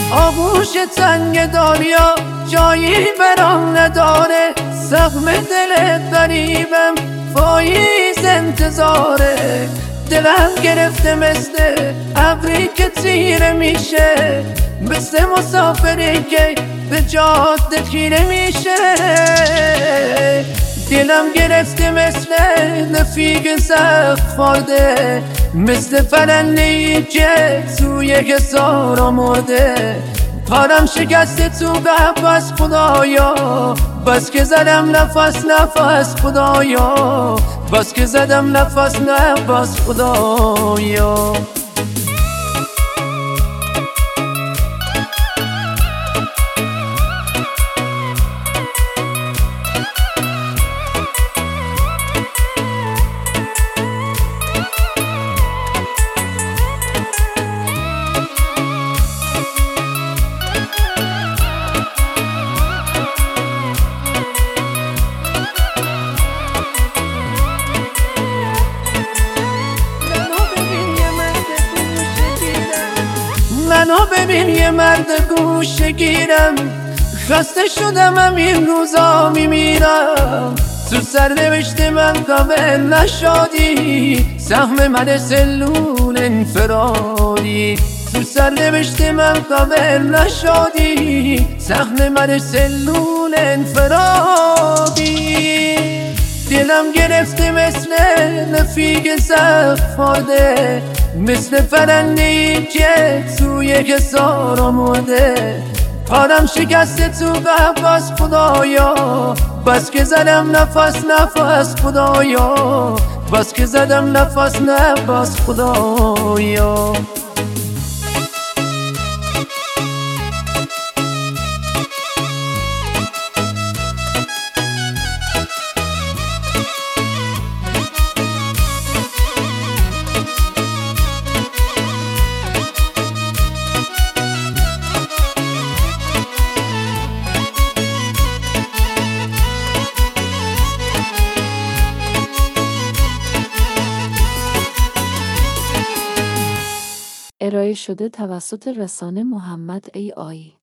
آغوش تنگ دنیا جایی برام نداره، زخم دل غریبم پاییز انتظاره. دلم گرفته مثل ابری که تیره میشه، مثل مسافری که به جاده خیره میشه. دلم گرفته مثل نفیق زخم خورده، مثل پرنده‌ای که توی حصار مرده. پارم شکسته تو قفس خدایا، بس که زدم نفس خدایا، بس که زدم نفس خدایا. منو ببین یه مرد گوشه گیرم، خسته شدم این روزا میمیرم. تو سرنوشت من قابل نشدی، سهم من سلول انفرادی. تو سرنوشت من قابل نشدی، سهم من سلول انفرادی. دلم گرفته مثل نفیق زخم خورده، مثل پرنده‌ای که توی حصار مرده. پارم شکسته تو قفس خدایا، بس که زدم نفس خدایا، بس که زدم نفس خدایا. ارائه شده توسط رسانه محمد AI